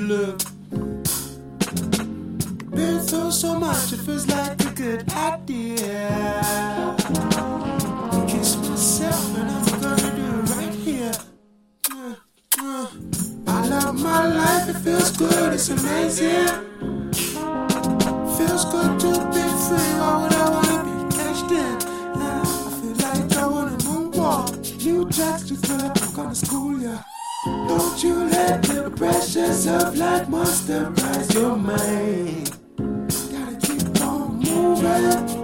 look. Been through so much, it feels like a good idea. Kiss myself and I'm gonna do it right here. I love my life, it feels good, it's amazing. Feels good to be free, why would I wanna be cashed in? I feel like I wanna moonwalk. New tracks to fill up, I'm gonna school ya. Don't you let the pressures of life monster rise your mind. Gotta keep on moving.